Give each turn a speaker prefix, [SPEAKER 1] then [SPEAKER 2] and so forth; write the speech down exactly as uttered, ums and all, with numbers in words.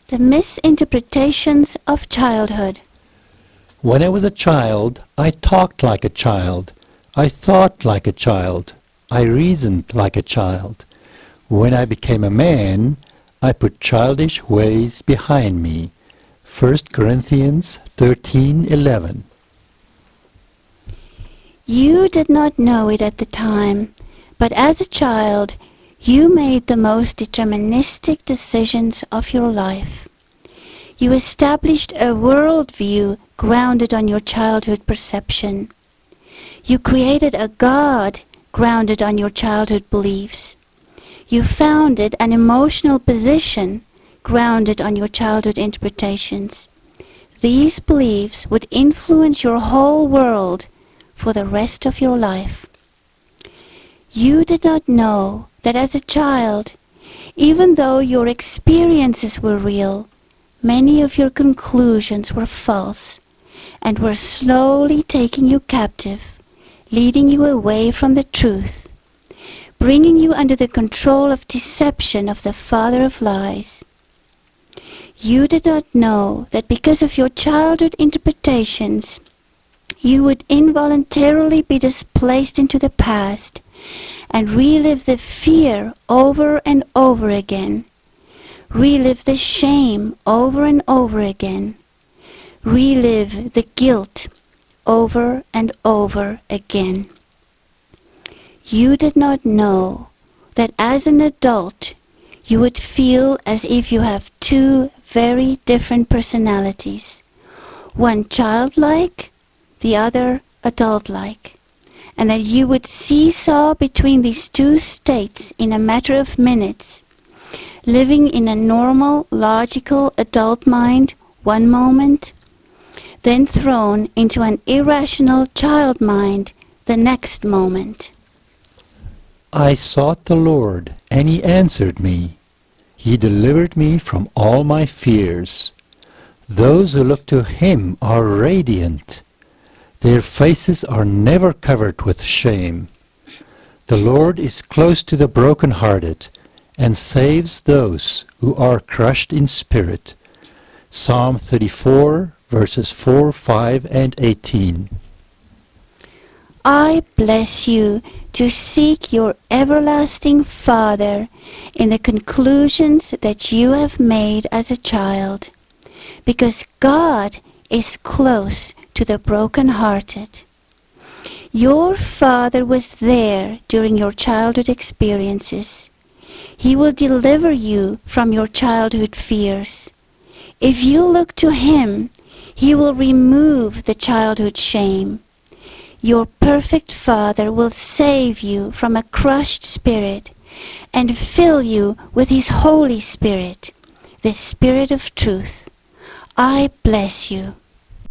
[SPEAKER 1] The misinterpretations of childhood.
[SPEAKER 2] When I was a child, I talked like a child. I thought like a child. I reasoned like a child. When I became a man, I put childish ways behind me. First Corinthians thirteen eleven.
[SPEAKER 1] You did not know it at the time, but as a child, you made the most deterministic decisions of your life. You established a worldview grounded on your childhood perception. You created a God grounded on your childhood beliefs. You founded an emotional position grounded on your childhood interpretations. These beliefs would influence your whole world for the rest of your life. You did not know that as a child, even though your experiences were real, many of your conclusions were false and were slowly taking you captive, leading you away from the truth, bringing you under the control of deception of the father of lies. You did not know that because of your childhood interpretations, you would involuntarily be displaced into the past and relive the fear over and over again, relive the shame over and over again, relive the guilt over and over again. You did not know that as an adult you would feel as if you have two very different personalities, one childlike, the other adult-like, and that you would seesaw between these two states in a matter of minutes, living in a normal, logical adult mind one moment, then thrown into an irrational child mind the next moment.
[SPEAKER 2] I sought the Lord, and he answered me. He delivered me from all my fears. Those who look to him are radiant. Their faces are never covered with shame. The Lord is close to the brokenhearted and saves those who are crushed in spirit. Psalm thirty-four, verses four, five, and eighteen.
[SPEAKER 1] I bless you to seek your everlasting Father in the conclusions that you have made as a child, because God is close to the broken-hearted. Your Father was there during your childhood experiences. He will deliver you from your childhood fears. If you look to him, he will remove the childhood shame. Your perfect Father will save you from a crushed spirit and fill you with his Holy Spirit, the Spirit of truth. I bless you.